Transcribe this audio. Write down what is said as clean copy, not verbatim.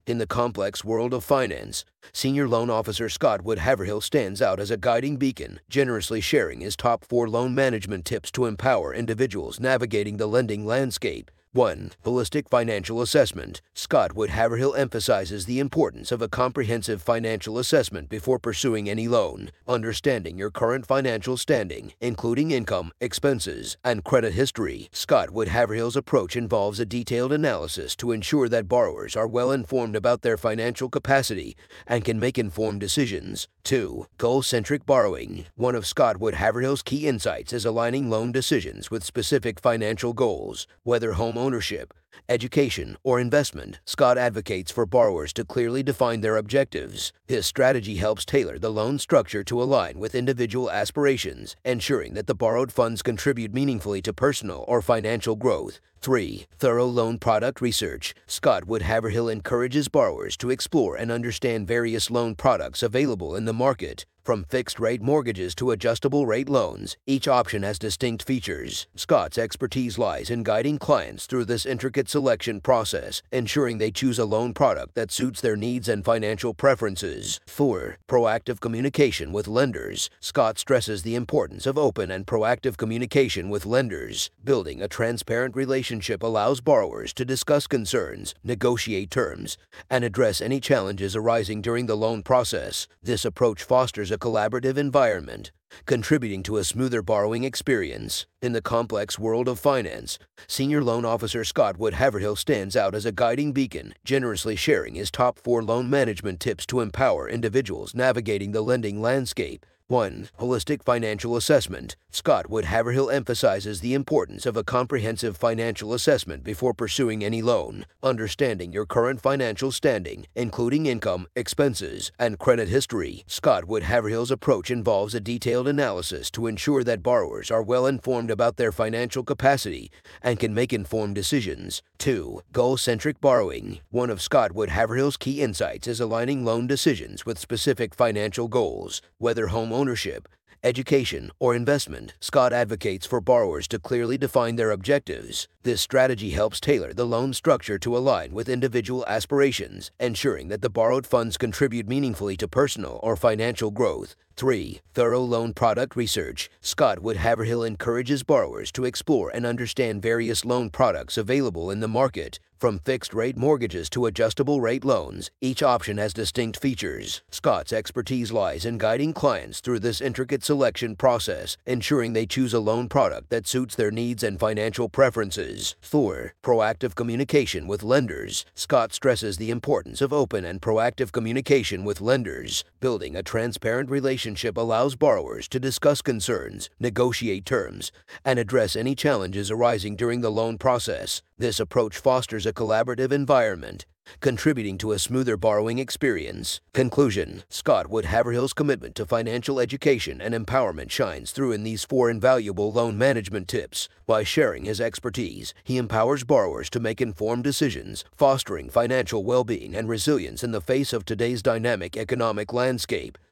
In the complex world of finance, Senior Loan Officer Scott Wood Haverhill stands out as a guiding beacon, generously sharing his top 4 loan management tips to empower individuals navigating the lending landscape. 1. Holistic Financial Assessment. Scott Wood Haverhill emphasizes the importance of a comprehensive financial assessment before pursuing any loan. Understanding your current financial standing, including income, expenses, and credit history. Scott Wood Haverhill's approach involves a detailed analysis to ensure that borrowers are well informed about their financial capacity and can make informed decisions. 2. Goal-centric borrowing. One of Scott Wood Haverhill's key insights is aligning loan decisions with specific financial goals, whether home ownership, education, or investment. Scott advocates for borrowers to clearly define their objectives. His strategy helps tailor the loan structure to align with individual aspirations, ensuring that the borrowed funds contribute meaningfully to personal or financial growth. 3. Thorough loan product research. Scott Wood Haverhill encourages borrowers to explore and understand various loan products available in the market. From fixed-rate mortgages to adjustable-rate loans, each option has distinct features. Scott's expertise lies in guiding clients through this intricate selection process, ensuring they choose a loan product that suits their needs and financial preferences. 4. Proactive communication with lenders. Scott stresses the importance of open and proactive communication with lenders. Building a transparent relationship allows borrowers to discuss concerns, negotiate terms, and address any challenges arising during the loan process. This approach fosters a collaborative environment, contributing to a smoother borrowing experience. In the complex world of finance, Senior Loan Officer Scott Wood Haverhill stands out as a guiding beacon, generously sharing his top 4 loan management tips to empower individuals navigating the lending landscape. 1. Holistic Financial Assessment. Scott Wood Haverhill emphasizes the importance of a comprehensive financial assessment before pursuing any loan. Understanding your current financial standing, including income, expenses, and credit history. Scott Wood Haverhill's approach involves a detailed analysis to ensure that borrowers are well informed about their financial capacity and can make informed decisions. 2. Goal-centric borrowing. One of Scott Wood Haverhill's key insights is aligning loan decisions with specific financial goals, whether home ownership, education, or investment. Scott advocates for borrowers to clearly define their objectives. This strategy helps tailor the loan structure to align with individual aspirations, ensuring that the borrowed funds contribute meaningfully to personal or financial growth. 3. Thorough loan product research. Scott Wood Haverhill encourages borrowers to explore and understand various loan products available in the market. From fixed-rate mortgages to adjustable-rate loans, each option has distinct features. Scott's expertise lies in guiding clients through this intricate selection process, ensuring they choose a loan product that suits their needs and financial preferences. 4. Proactive communication with lenders. Scott stresses the importance of open and proactive communication with lenders. Building a transparent relationship allows borrowers to discuss concerns, negotiate terms, and address any challenges arising during the loan process. This approach fosters a collaborative environment, contributing to a smoother borrowing experience. Conclusion. Scott Wood Haverhill's commitment to financial education and empowerment shines through in these 4 invaluable loan management tips. By sharing his expertise, he empowers borrowers to make informed decisions, fostering financial well-being and resilience in the face of today's dynamic economic landscape.